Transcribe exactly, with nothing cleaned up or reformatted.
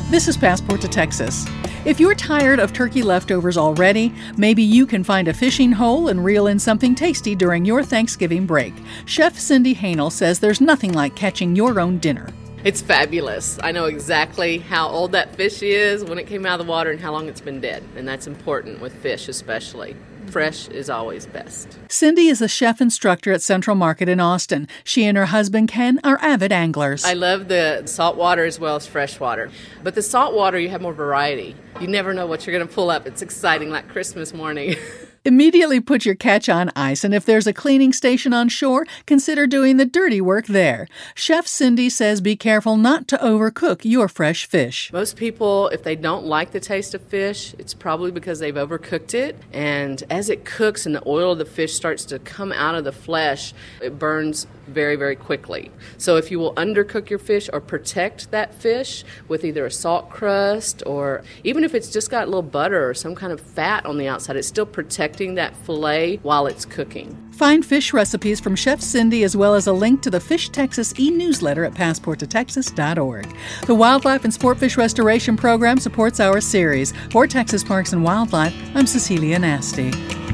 This is Passport to Texas. If you're tired of turkey leftovers already, maybe you can find a fishing hole and reel in something tasty during your Thanksgiving break. Chef Cindy Hanel says there's nothing like catching your own dinner. It's fabulous. I know exactly how old that fish is, when it came out of the water, and how long it's been dead. And that's important with fish especially. Fresh is always best. Cindy is a chef instructor at Central Market in Austin. She and her husband Ken are avid anglers. I love the salt water as well as fresh water. But the salt water, you have more variety. You never know what you're going to pull up. It's exciting, like Christmas morning. Immediately put your catch on ice, and if there's a cleaning station on shore, consider doing the dirty work there. Chef Cindy says be careful not to overcook your fresh fish. Most people, if they don't like the taste of fish, it's probably because they've overcooked it. And as it cooks and the oil of the fish starts to come out of the flesh, it burns very, very quickly. So if you will undercook your fish or protect that fish with either a salt crust or even if it's just got a little butter or some kind of fat on the outside, it's still protecting that fillet while it's cooking. Find fish recipes from Chef Cindy as well as a link to the Fish Texas e-newsletter at passport to texas dot org. The Wildlife and Sportfish Restoration Program supports our series. For Texas Parks and Wildlife, I'm Cecilia Nasty.